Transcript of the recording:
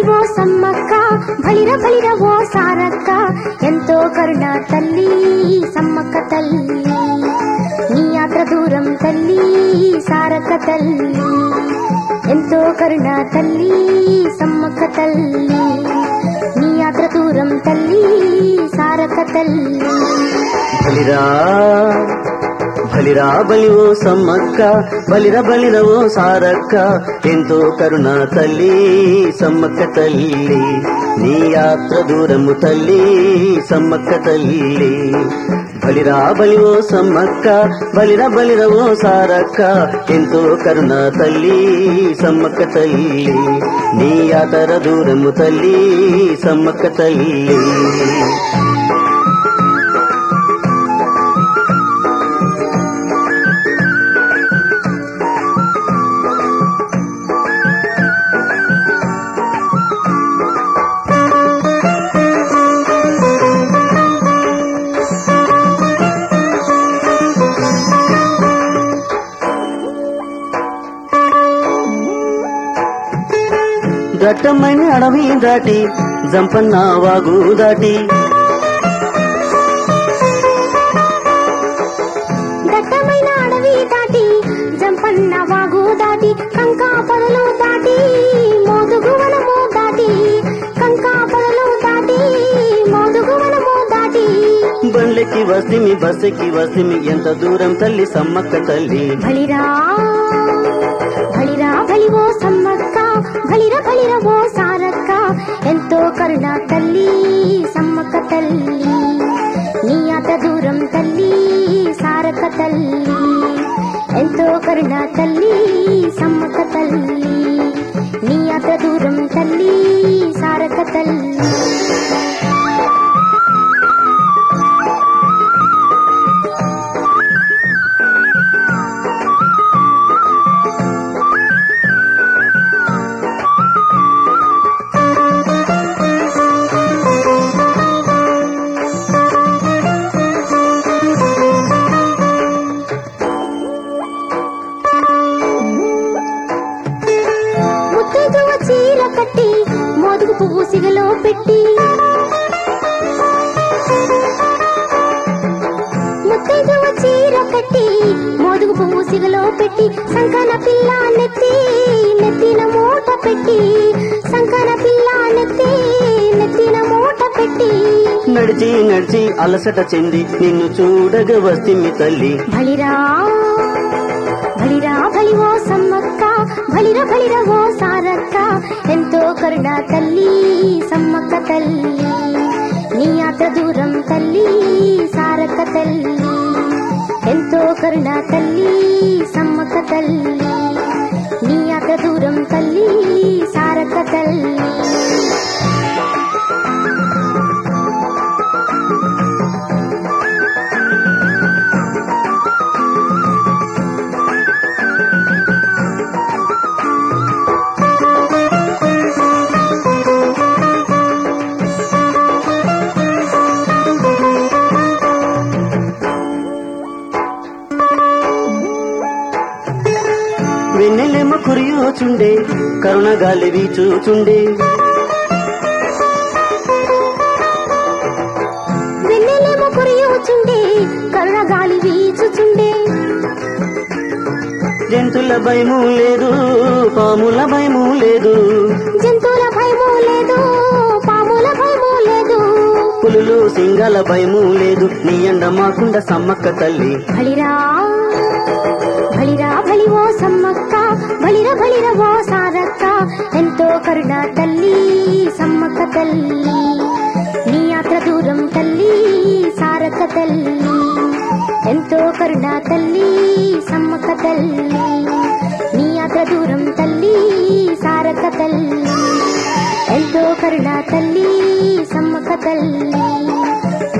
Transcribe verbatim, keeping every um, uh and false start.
బలివో సమ్మక్క బలిర బలిర ఓ సారక్క ఎంతో కరుణ తల్లి సమ్మక్క తల్లి నీ యాత్ర దూరం తల్లి సారక్క తల్లి ఎంతో కరుణ తల్లి సమ్మక్క తల్లి నీ యాత్ర దూరం తల్లి సారక్క తల్లి బలిరా బలిరా బలివో సమ్మక్క బలిర బలిరవో సారక్క ఎంతో కరుణ తల్లి సమ్మక్క తల్లి నీ యాత్ర దూరము తల్లి సమ్మక్క తల్లి బలిరా బలివో సమ్మక్క బలిర బలిరవో సారక్క ఎంతో కరుణ తల్లి సమ్మక్క తల్లి నీ యాత్ర దూరము తల్లి సమ్మక్క తల్లి దట్టమైన అడవి దాటి జంపన్న వాగు దాటి దట్టమైన అడవి దాటి జంపన్న వాగు దాటి కంకా పొదలు దాటి మోదుగు వనము దాటి కంకా పొదలు దాటి మోదుగు వనము దాటి బండ్లెక్కి వస్తిమి బస్సెక్కి వస్తిమి ఎంత దూరం తల్లి సమ్మక్క తల్లి బలిరా బలిరా బలివో సమ్మక్క బలిర బలిర ఓ సారక్క ఎంతో కరుణ తల్లి సమ్మక్క తల్లి నీ యాత్ర దూరం తల్లి సారక్క తల్లి ఎంతో కరుణ తల్లి సమ్మక్క తల్లి నీ యాత్ర దూరం తల్లి సారక్క తల్లి చీర కట్టి మోదుగు పువ్వు సిగలో పెట్టి ముత్తైదువ చీర కట్టి మోదుగు పువ్వు సిగలో పెట్టి సంకన పిల్ల నెత్తి నెత్తిన మూట పెట్టి సంకన పిల్ల నెత్తి నెత్తిన మూట పెట్టి నడిచి నడిచి అలసట చెంది నిన్ను చూడగ వస్తిమి తల్లి బలిరా బలిరా బలివో సమ్మక్క బలిర బలిర ఓ సారక్క ఎంతో కరుణ తల్లి సమ్మక్క తల్లి నీ యాత్ర దూరం తల్లి సారక్క తల్లి ఎంతో కరుణ తల్లి సమ్మక్క తల్లి నీ యాత్ర దూరం తల్లి సారక్క తల్లి వెన్నెలెమ్మ కురియోచుండే కరుణ గాలి వీచూచుండే వెన్నెలెమ్మ కురియోచుండే కరుణ గాలి వీచుచుండే జంతుల భయము లేదు పాముల భయము లేదు జంతువుల భయము లేదు పాముల భయము లేదు పులులు సింగాల భయము లేదు నీ అండ మాకుండ సమ్మక్క తల్లి బలిరా బలిరా బలివో సమ్మక్క బలిర బలిర ఓ సారక్క ఎంతో కరుణ తల్లి సమ్మక్క తల్లి నీ యాత్ర దూరం తల్లి సారక్క తల్లి ఎంతో కరుణ తల్లి సమ్మక్క తల్లి నీ యాత్ర దూరం తల్లి సారక్క తల్లి ఎంతో కరుణ తల్లి సమ్మక్క తల్లి